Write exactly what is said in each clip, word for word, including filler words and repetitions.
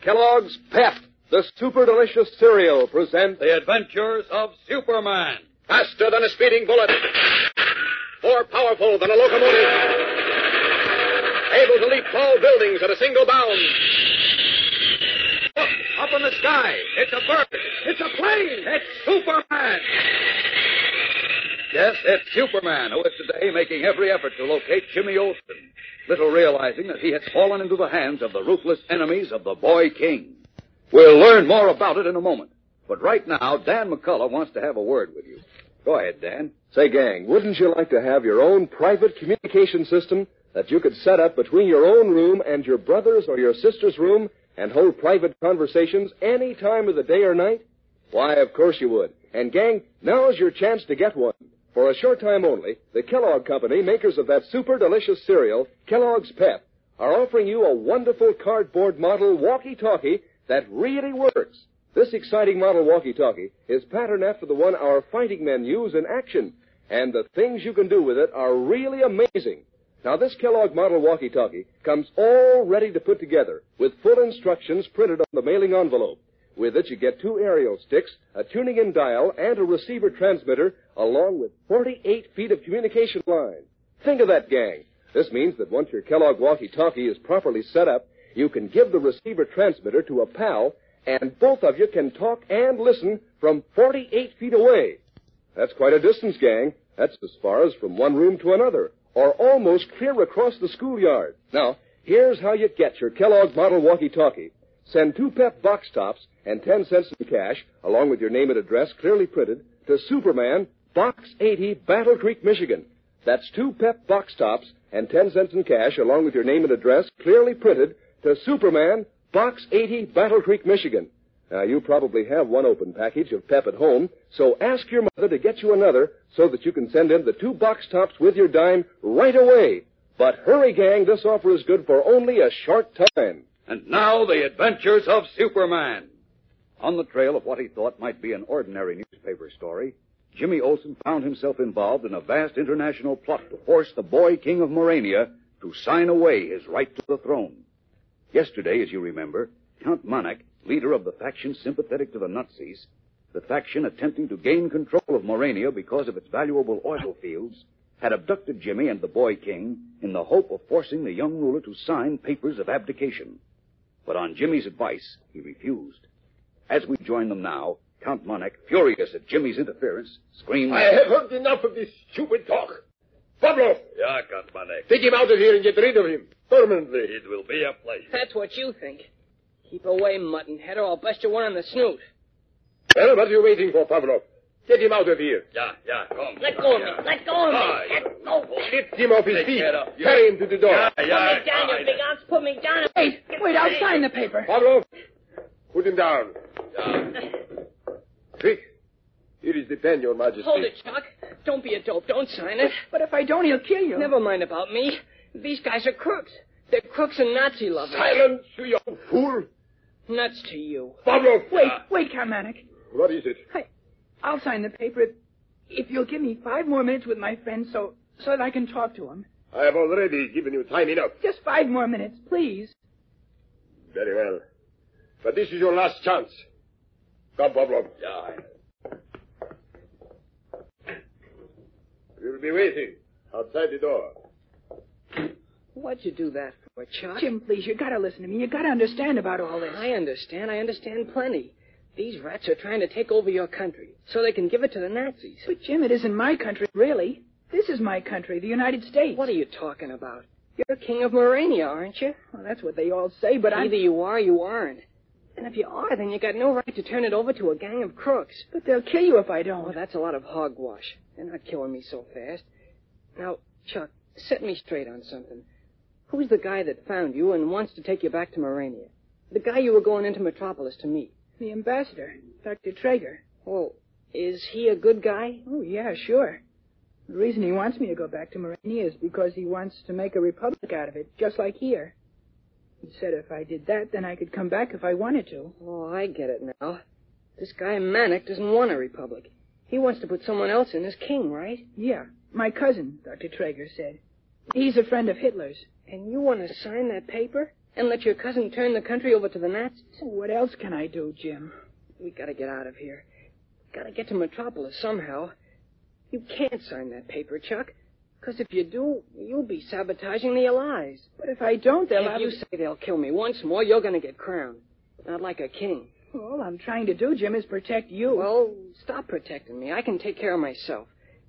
Kellogg's Pep, the super delicious cereal, presents The Adventures of Superman. Faster than a speeding bullet. More powerful than a locomotive. Able to leap tall buildings at a single bound. Look, up in the sky. It's a bird. It's a plane. It's Superman. Yes, it's Superman who is today making every effort to locate Jimmy Olsen, little realizing that he has fallen into the hands of the ruthless enemies of the Boy King. We'll learn more about it in a moment. But right now, Dan McCullough wants to have a word with you. Go ahead, Dan. Say, gang, wouldn't you like to have your own private communication system that you could set up between your own room and your brother's or your sister's room and hold private conversations any time of the day or night? Why, of course you would. And, gang, now's your chance to get one. For a short time only, the Kellogg Company, makers of that super delicious cereal, Kellogg's Pep, are offering you a wonderful cardboard model walkie-talkie that really works. This exciting model walkie-talkie is patterned after the one our fighting men use in action, and the things you can do with it are really amazing. Now, this Kellogg model walkie-talkie comes all ready to put together with full instructions printed on the mailing envelope. With it, you get two aerial sticks, a tuning-in dial, and a receiver transmitter, along with forty-eight feet of communication line. Think of that, gang. This means that once your Kellogg walkie-talkie is properly set up, you can give the receiver transmitter to a pal, and both of you can talk and listen from forty-eight feet away. That's quite a distance, gang. That's as far as from one room to another, or almost clear across the schoolyard. Now, here's how you get your Kellogg model walkie-talkie. Send two Pep box tops and ten cents in cash, along with your name and address clearly printed, to Superman, Box eighty, Battle Creek, Michigan. That's two Pep box tops and ten cents in cash, along with your name and address clearly printed, to Superman, Box eighty, Battle Creek, Michigan. Now, you probably have one open package of Pep at home, so ask your mother to get you another so that you can send in the two box tops with your dime right away. But hurry, gang, this offer is good for only a short time. And now, the Adventures of Superman. On the trail of what he thought might be an ordinary newspaper story, Jimmy Olsen found himself involved in a vast international plot to force the Boy King of Morania to sign away his right to the throne. Yesterday, as you remember, Count Monarch, leader of the faction sympathetic to the Nazis, the faction attempting to gain control of Morania because of its valuable oil fields, had abducted Jimmy and the Boy King in the hope of forcing the young ruler to sign papers of abdication. But on Jimmy's advice, he refused. As we join them now, Count Monarch, furious at Jimmy's interference, screamed, I have heard enough of this stupid talk. Pablo! Yeah, Count Monarch. Take him out of here and get rid of him. Permanently. It will be a pleasure. That's what you think. Keep away, muttonhead, or I'll bust you one on the snoot. Well, what are you waiting for, Pablo? Get him out of here. Yeah, yeah, come. Let go of yeah. me. Let go of me. Ah, Let go. Lift him off his Take feet. care of you. Carry him to the door. Yeah, Put yeah. me down, you ah, big ox. Put me down. Wait, wait, I'll sign the paper. Pablo, put him down. Yeah. Quick. Here is the pen, Your Majesty. Hold it, Chuck. Don't be a dope. Don't sign it. But if I don't, he'll kill you. Never mind about me. These guys are crooks. They're crooks and Nazi lovers. Silence, you young fool. Nuts to you. Pablo. Wait, Ah, wait, Count Monarch. what is it? I, I'll sign the paper if, if you'll give me five more minutes with my friend so, so that I can talk to him. I have already given you time enough. Just five more minutes, please. Very well. But this is your last chance. Come, Pablo. Yeah. We'll be waiting outside the door. What'd you do that for, Chuck? Jim, please, you gotta listen to me. You gotta understand about all this. I understand. I understand plenty. These rats are trying to take over your country so they can give it to the Nazis. But, Jim, it isn't my country, really. This is my country, the United States. What are you talking about? You're king of Morania, aren't you? Well, that's what they all say, but I'm... Either you are or you aren't. And if you are, then you got no right to turn it over to a gang of crooks. But they'll kill you if I don't. Oh, that's a lot of hogwash. They're not killing me so fast. Now, Chuck, set me straight on something. Who's the guy that found you and wants to take you back to Morania? The guy you were going into Metropolis to meet. The ambassador, Doctor Traeger. Oh, is he a good guy? Oh, yeah, sure. The reason he wants me to go back to Morania is because he wants to make a republic out of it, just like here. He said if I did that, then I could come back if I wanted to. Oh, I get it now. This guy Manic doesn't want a republic. He wants to put someone else in as king, right? Yeah, my cousin, Doctor Traeger said. He's a friend of Hitler's. And you want to sign that paper? And let your cousin turn the country over to the Nazis? What else can I do, Jim? We gotta get out of here. Gotta get to Metropolis somehow. You can't sign that paper, Chuck. Because if you do, you'll be sabotaging the Allies. But if I don't, they'll If have... you say they'll kill me once more, you're gonna get crowned. Not like a king. All I'm trying to do, Jim, is protect you. Well, stop protecting me. I can take care of myself.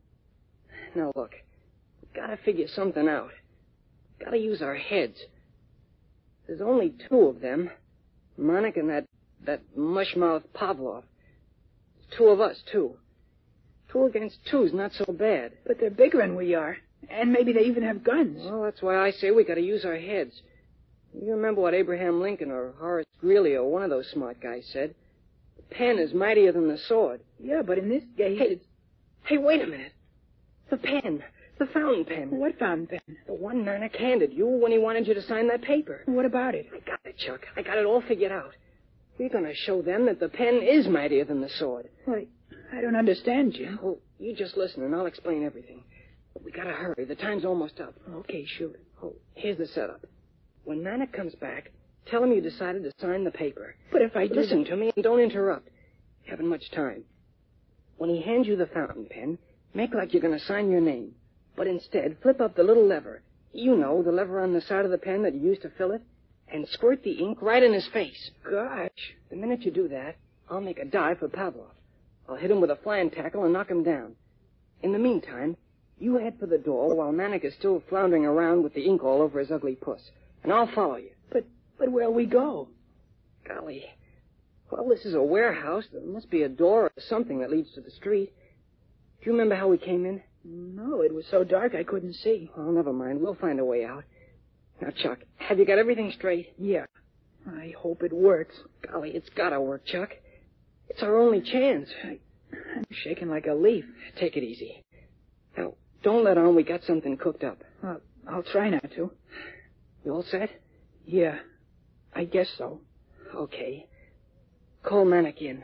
Now, look. We've gotta figure something out. Gotta use our heads. There's only two of them. Monik and that, that mushmouth Pavlov. There's two of us, too. Two against two's not so bad. But they're bigger than we are. And maybe they even have guns. Well, that's why I say we gotta use our heads. You remember what Abraham Lincoln or Horace Greeley or one of those smart guys said? The pen is mightier than the sword. Yeah, but in this case... Hey, it's... hey, wait a minute. The pen. The fountain pen. What fountain pen? The one Nana handed you when he wanted you to sign that paper. What about it? I got it, Chuck. I got it all figured out. We're gonna show them that the pen is mightier than the sword. Why, I don't understand, Jim. Oh, you just listen and I'll explain everything. But we gotta hurry. The time's almost up. Okay, shoot. Oh, here's the setup. When Nana comes back, tell him you decided to sign the paper. But if I do... Listen to me and don't interrupt. You haven't much time. When he hands you the fountain pen, make like you're gonna sign your name. But instead, flip up the little lever. You know, the lever on the side of the pen that you used to fill it. And squirt the ink right in his face. Gosh. The minute you do that, I'll make a dive for Pavlov. I'll hit him with a flying tackle and knock him down. In the meantime, you head for the door while Manik is still floundering around with the ink all over his ugly puss. And I'll follow you. But, but where'll we go? Golly. Well, this is a warehouse. There must be a door or something that leads to the street. Do you remember how we came in? No, it was so dark I couldn't see. Oh, never mind. We'll find a way out. Now, Chuck, have you got everything straight? Yeah. I hope it works. Golly, it's gotta work, Chuck. It's our only chance. I, I'm shaking like a leaf. Take it easy. Now, don't let on we got something cooked up. Uh, I'll try not to. You all set? Yeah, I guess so. Okay. Call Manik in.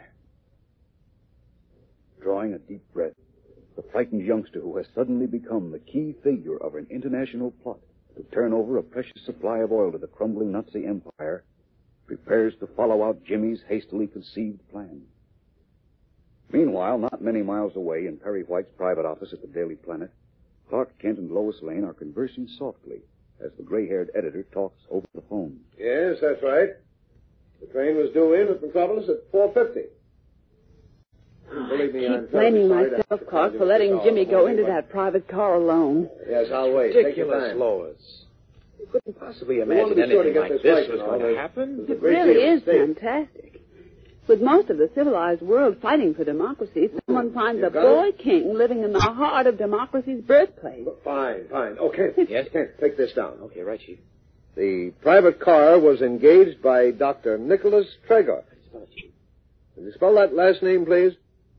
Drawing a deep breath, the frightened youngster who has suddenly become the key figure of an international plot to turn over a precious supply of oil to the crumbling Nazi empire, prepares to follow out Jimmy's hastily conceived plan. Meanwhile, not many miles away in Perry White's private office at the Daily Planet, Clark Kent and Lois Lane are conversing softly as the gray-haired editor talks over the phone. Yes, that's right. The train was due in at Metropolis at four fifty. Believe me, I'm keep blaming sorry to- myself, Clark, for letting Jimmy go into that private car alone. Yes, I'll wait. Take your Ridiculous, time. Lois. You couldn't possibly We want to imagine be sure to anything get like this this right, was you going know. to There's- happen. there's a It great really deal at is stake. fantastic. With most of the civilized world fighting for democracy, someone finds a got boy king living in the heart of democracy's birthplace. Fine, fine. Okay. Yes? Kent, take this down. Okay, right, Chief. The private car was engaged by Doctor Nicholas Traeger. Can you spell that last name, please?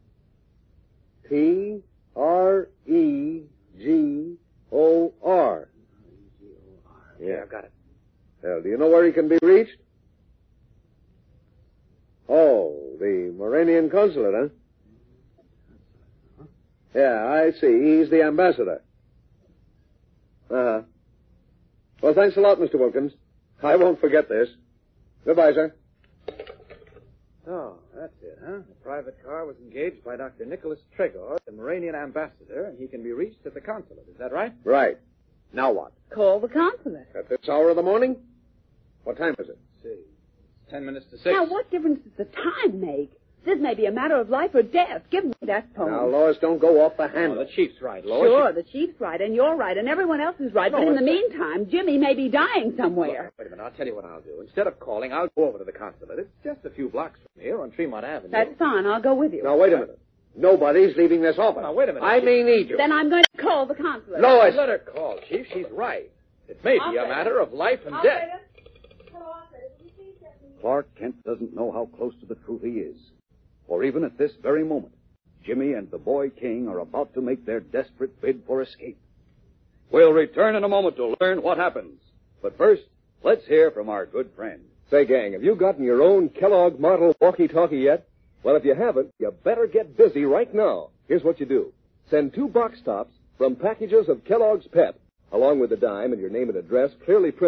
T R E G O R. Yeah, I've got it. Well, do you know where he can be reached? Oh, the Moranian consulate, huh? Yeah, I see. He's the ambassador. Uh-huh. Well, thanks a lot, Mister Wilkins. I won't forget this. Goodbye, sir. Oh, that's it, huh? The private car was engaged by Doctor Nicholas Tregor, the Moranian ambassador, and he can be reached at the consulate. Is that right? Right. Now what? Call the consulate. At this hour of the morning? What time is it? Let's see. Ten minutes to six. Now, what difference does the time make? This may be a matter of life or death. Give me that phone. Now, Lois, don't go off the Oh, handle. the chief's right, Lois. Sure, the chief's right, and you're right, and everyone else is right. No, but in the it's- meantime, Jimmy may be dying somewhere. Look, wait a minute. I'll tell you what I'll do. Instead of calling, I'll go over to the consulate. It's just a few blocks from here on Tremont Avenue. That's fine. I'll go with you. Now, wait a minute. Nobody's leaving this office. Now, wait a minute, I Chief. may need you. Then I'm going to call the consulate. Lois! Let her call, Chief. She's right. It may be a Operator. matter of life and death. Clark Kent doesn't know how close to the truth he is. For even at this very moment, Jimmy and the boy king are about to make their desperate bid for escape. We'll return in a moment to learn what happens. But first, let's hear from our good friend. Say, gang, have you gotten your own Kellogg model walkie-talkie yet? Well, if you haven't, you better get busy right now. Here's what you do. Send two box tops from packages of Kellogg's Pep, along with the dime and your name and address clearly printed,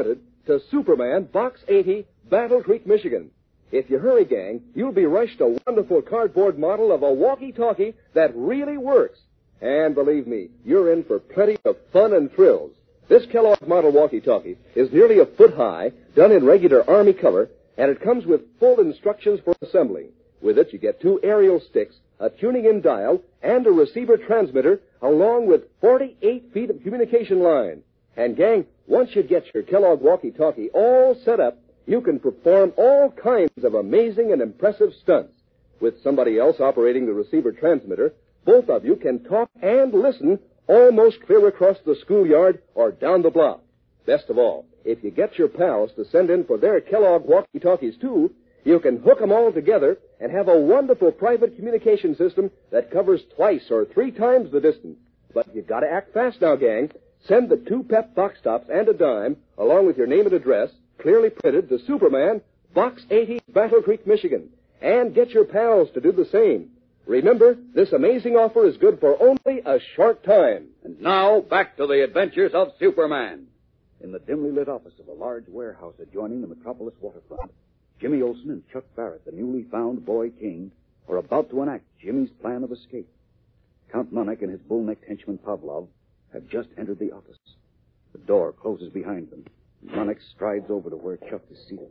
to Superman, Box eighty, Battle Creek, Michigan. If you hurry, gang, you'll be rushed a wonderful cardboard model of a walkie-talkie that really works. And believe me, you're in for plenty of fun and thrills. This Kellogg model walkie-talkie is nearly a foot high, done in regular Army color, and it comes with full instructions for assembling. With it, you get two aerial sticks, a tuning-in dial, and a receiver transmitter, along with forty-eight feet of communication line. And, gang, once you get your Kellogg walkie-talkie all set up, you can perform all kinds of amazing and impressive stunts. With somebody else operating the receiver transmitter, both of you can talk and listen almost clear across the schoolyard or down the block. Best of all, if you get your pals to send in for their Kellogg walkie-talkies, too, you can hook them all together and have a wonderful private communication system that covers twice or three times the distance. But you've got to act fast now, gang. Send the two pep box tops and a dime, along with your name and address, clearly printed, to Superman, Box eighty, Battle Creek, Michigan. And get your pals to do the same. Remember, this amazing offer is good for only a short time. And now, back to the adventures of Superman. In the dimly lit office of a large warehouse adjoining the Metropolis waterfront, Jimmy Olsen and Chuck Barrett, the newly found boy king, are about to enact Jimmy's plan of escape. Count Munich and his bull-necked henchman Pavlov have just entered the office. The door closes behind them. Munich strides over to where Chuck is seated.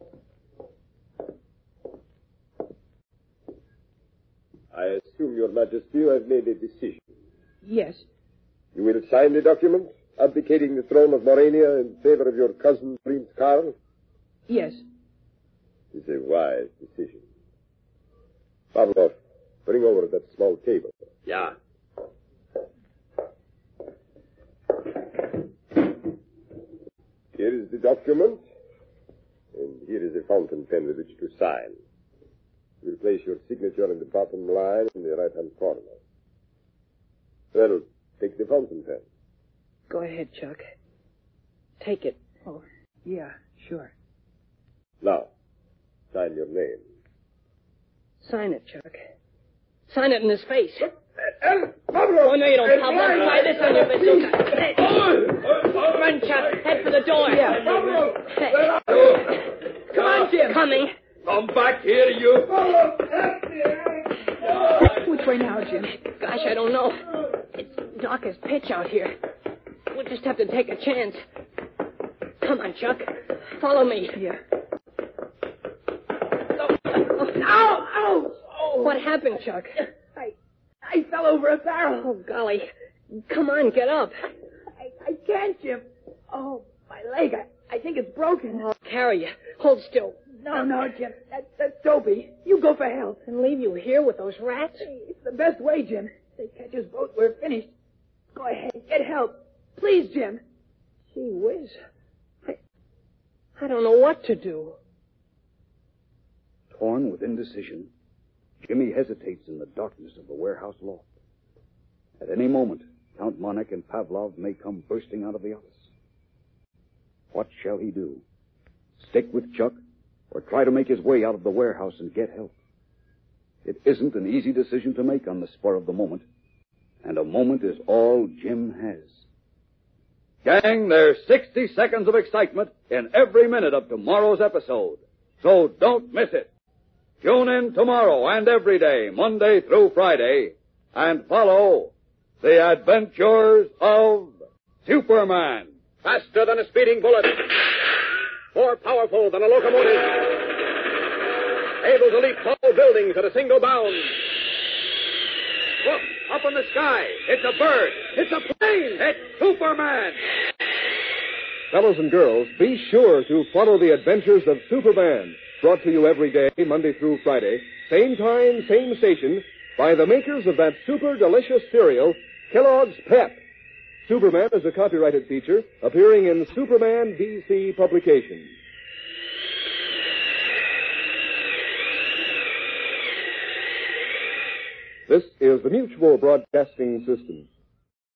I assume, Your Majesty, you have made a decision. Yes. You will sign the document, abdicating the throne of Morania in favor of your cousin, Prince Karl? Yes. It is a wise decision. Pavlov, bring over that small table. Yeah. Here is the document, and here is a fountain pen with which to sign. You will place your signature in the bottom line in the right-hand corner. Well, take the fountain pen. Go ahead, Chuck. Take it. Oh, yeah, sure. Now, sign your name. Sign it, Chuck. Sign it in his face. Pablo! Oh, no, you don't, Pablo. Try this on your bazooka. Hey. Run, Chuck. Head for the door. Yeah. Pablo! Hey. Come on, Jim. Coming. Come back here, you. Which way now, Jim? Gosh, I don't know. It's dark as pitch out here. We'll just have to take a chance. Come on, Chuck. Follow me. Yeah. Ow! Ow! Oh. What happened, Chuck? I I fell over a barrel. Oh, golly. Come on, get up. I, I can't, Jim. Oh, my leg. I, I think it's broken. I'll carry you. Hold still. No, no, Jim. That, that's Dopey. You go for help. And leave you here with those rats? It's the best way, Jim. If they catch us both, we're finished. Go ahead. Get help. Please, Jim. Gee whiz. I, I don't know what to do. Torn with indecision, Jimmy hesitates in the darkness of the warehouse loft. At any moment, Count Munich and Pavlov may come bursting out of the office. What shall he do? Stick with Chuck, or try to make his way out of the warehouse and get help? It isn't an easy decision to make on the spur of the moment, and a moment is all Jim has. Gang, there's sixty seconds of excitement in every minute of tomorrow's episode, so don't miss it. Tune in tomorrow and every day, Monday through Friday, and follow the adventures of Superman. Faster than a speeding bullet. More powerful than a locomotive. Able to leap tall buildings at a single bound. Look, up in the sky. It's a bird. It's a plane. It's Superman. Fellows and girls, be sure to follow the adventures of Superman. Brought to you every day, Monday through Friday, same time, same station, by the makers of that super delicious cereal, Kellogg's Pep. Superman is a copyrighted feature appearing in Superman D C publications. This is the Mutual Broadcasting System.